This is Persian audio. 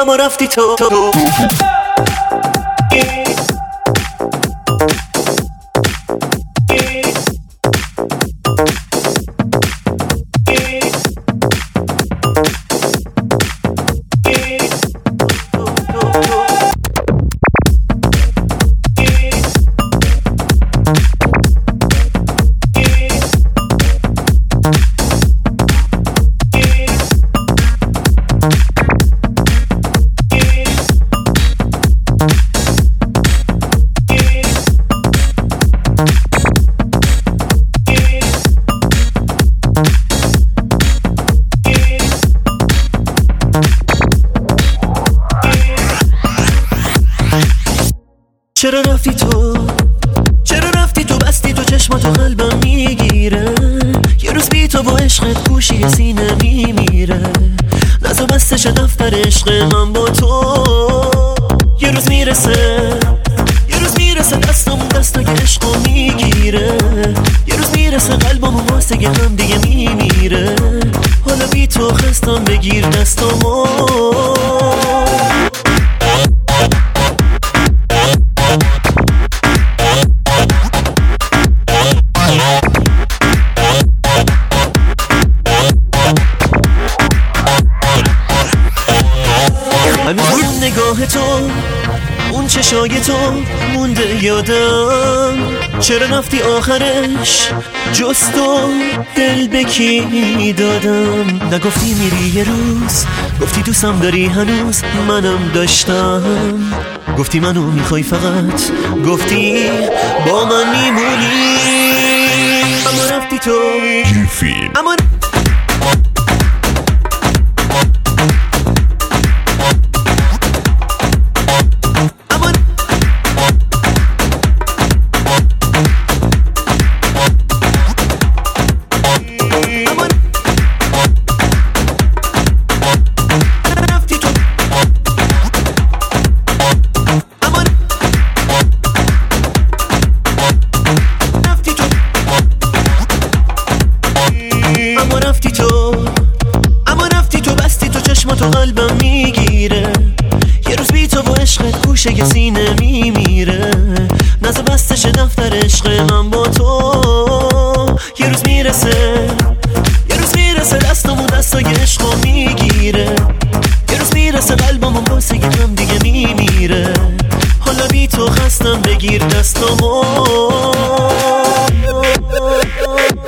اما رفتی تو. چرا رفتی تو؟ چرا رفتی تو؟ بستی تو چشماتو قلبم میگیره. یه روز بی تو با عشقت گوشی سینه میمیره. نزو بستش دفتر عشق من با تو. یه روز میرسه دستمون دستای عشقو میگیره. یه روز میرسه قلبمون واسه هم دیگه میمیره. حالا بی تو خستم بگیر دستمو. هنوز اون نگاه تو، اون چشای تو مونده یادم. چرا رفتی آخرش جز تو دل به کی دادم؟ نگفتی میری یه روز، گفتی دوستم داری هنوز، منم داشتم. گفتی منو میخوای فقط، گفتی با من میمونی. اما رفتی تو. اما رفتی تو بستی تو چشماتو قلبم میگیره. یه روز بی تو با عشقت گوشه یه سینه میمیره. نزو بستش دفتر عشق من با تو. یه روز میرسه دستمون دستای عشقو میگیره. یه روز میرسه قلبمون واسه هم دیگه میمیره. حالا بی تو خستم بگیر دستمو.